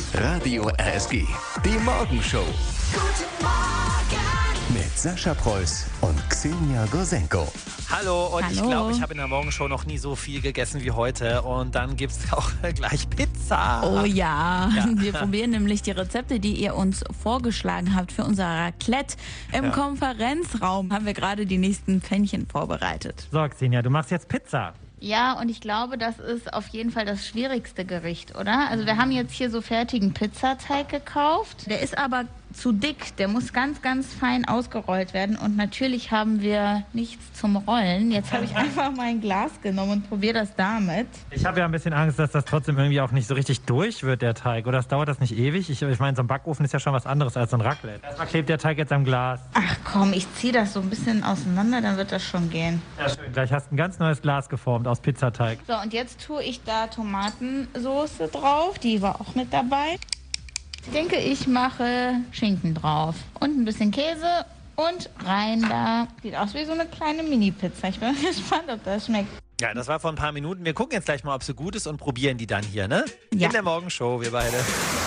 Radio RSG, die Morgenshow. Guten Morgen! Mit Sascha Preuß und Xenia Gosenko. Hallo, und ich Hallo. glaube, ich habe in der Morgenshow noch nie so viel gegessen wie heute. Und dann gibt es auch gleich Pizza. Oh ja. Ja. Wir probieren nämlich die Rezepte, die ihr uns vorgeschlagen habt für unser Raclette. Im Konferenzraum haben wir gerade die nächsten Pfännchen vorbereitet. So, Xenia, du machst jetzt Pizza. Ja, und ich glaube, das ist auf jeden Fall das schwierigste Gericht, oder? Also wir haben jetzt hier so fertigen Pizzateig gekauft. Der ist aber zu dick. Der muss ganz, ganz fein ausgerollt werden. Und natürlich haben wir nichts zum Rollen. Jetzt habe ich einfach mein Glas genommen und probiere das damit. Ich habe ja ein bisschen Angst, dass das trotzdem irgendwie auch nicht so richtig durch wird, der Teig. Oder dauert das nicht ewig? Ich meine, so ein Backofen ist ja schon was anderes als so ein Raclette. Erstmal klebt der Teig jetzt am Glas. Ach komm, ich ziehe das so ein bisschen auseinander, dann wird das schon gehen. Ja, schön. Gleich hast du ein ganz neues Glas geformt aus Pizzateig. So, und jetzt tue ich da Tomatensoße drauf. Die war auch mit dabei. Ich denke, ich mache Schinken drauf. Und ein bisschen Käse und rein da. Sieht aus wie so eine kleine Mini-Pizza. Ich bin gespannt, ob das schmeckt. Ja, das war vor ein paar Minuten. Wir gucken jetzt gleich mal, ob sie gut ist und probieren die dann hier, ne? Ja. In der Morgenshow, wir beide.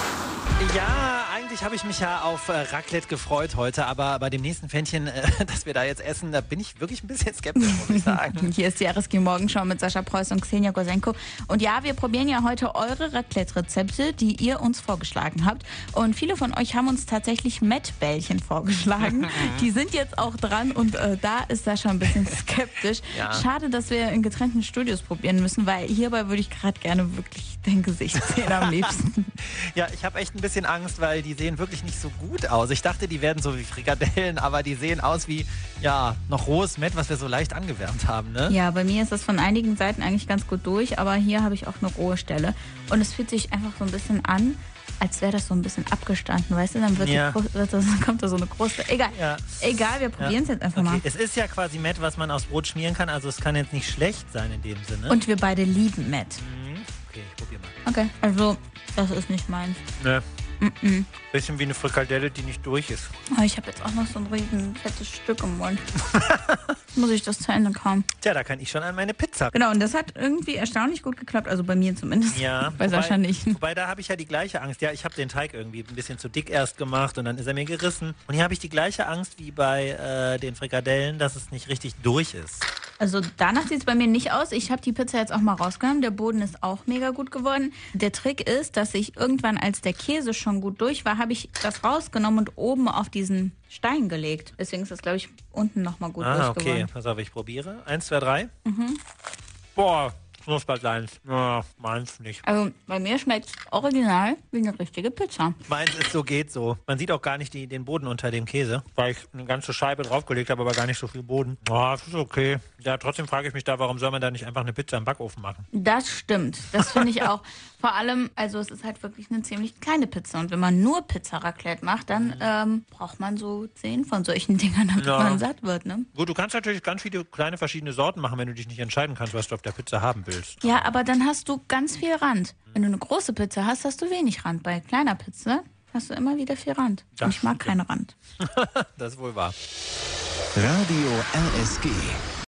Ja, eigentlich habe ich mich ja auf Raclette gefreut heute, aber bei dem nächsten Pfännchen, das wir da jetzt essen, da bin ich wirklich ein bisschen skeptisch, muss ich sagen. Hier ist die RSG Morgenshow mit Sascha Preuß und Xenia Gosenko. Und ja, wir probieren ja heute eure Raclette-Rezepte, die ihr uns vorgeschlagen habt. Und viele von euch haben uns tatsächlich Mettbällchen vorgeschlagen. Die sind jetzt auch dran und da ist Sascha ein bisschen skeptisch. Ja. Schade, dass wir in getrennten Studios probieren müssen, weil hierbei würde ich gerade gerne wirklich dein Gesicht sehen am liebsten. Ja, ich habe echt ein bisschen Angst, weil die sehen wirklich nicht so gut aus. Ich dachte, die werden so wie Frikadellen, aber die sehen aus wie, ja, noch rohes Mett, was wir so leicht angewärmt haben, ne? Ja, bei mir ist das von einigen Seiten eigentlich ganz gut durch, aber hier habe ich auch eine rohe Stelle. Und es fühlt sich einfach so ein bisschen an, als wäre das so ein bisschen abgestanden, weißt du? Dann Ja. kommt da so eine Große. Egal, Ja. egal, wir probieren es jetzt einfach Okay. mal. Es ist ja quasi Mett, was man aufs Brot schmieren kann, also es kann jetzt nicht schlecht sein in dem Sinne. Und wir beide lieben Matt. Okay, ich probier mal. Okay, also das ist nicht meins. Ne. Bisschen wie eine Frikadelle, die nicht durch ist. Aber ich habe jetzt auch noch so ein riesen fettes Stück im Mund. Muss ich das zu Ende kauen? Tja, da kann ich schon an meine Pizza. Genau, und das hat irgendwie erstaunlich gut geklappt, also bei mir zumindest. Ja, Bei Sascha nicht. Wobei, da habe ich ja die gleiche Angst. Ja, ich habe den Teig irgendwie ein bisschen zu dick erst gemacht und dann ist er mir gerissen. Und hier habe ich die gleiche Angst wie bei den Frikadellen, dass es nicht richtig durch ist. Also danach sieht es bei mir nicht aus. Ich habe die Pizza jetzt auch mal rausgenommen. Der Boden ist auch mega gut geworden. Der Trick ist, dass ich irgendwann, als der Käse schon gut durch war, habe ich das rausgenommen und oben auf diesen Stein gelegt. Deswegen ist das, glaube ich, unten nochmal gut durch Okay. geworden. Pass auf, ich probiere. 1, 2, 3. Boah, Knusperkleins. Ja, meins nicht. Also bei mir schmeckt es original wie eine richtige Pizza. Meins ist so, geht so. Man sieht auch gar nicht den Boden unter dem Käse, weil ich eine ganze Scheibe draufgelegt habe, aber gar nicht so viel Boden. Das ist okay. Ja, trotzdem frage ich mich da, warum soll man da nicht einfach eine Pizza im Backofen machen? Das stimmt. Das finde ich auch. Vor allem, also es ist halt wirklich eine ziemlich kleine Pizza. Und wenn man nur Pizza-Raclette macht, dann braucht man so 10 von solchen Dingern, damit Ja. man satt wird, ne? Gut, du kannst natürlich ganz viele kleine verschiedene Sorten machen, wenn du dich nicht entscheiden kannst, was du auf der Pizza haben willst. Ja, aber dann hast du ganz viel Rand. Wenn du eine große Pizza hast, hast du wenig Rand. Bei kleiner Pizza hast du immer wieder viel Rand. Und ich mag keinen Rand. Das ist wohl wahr. Radio RSG.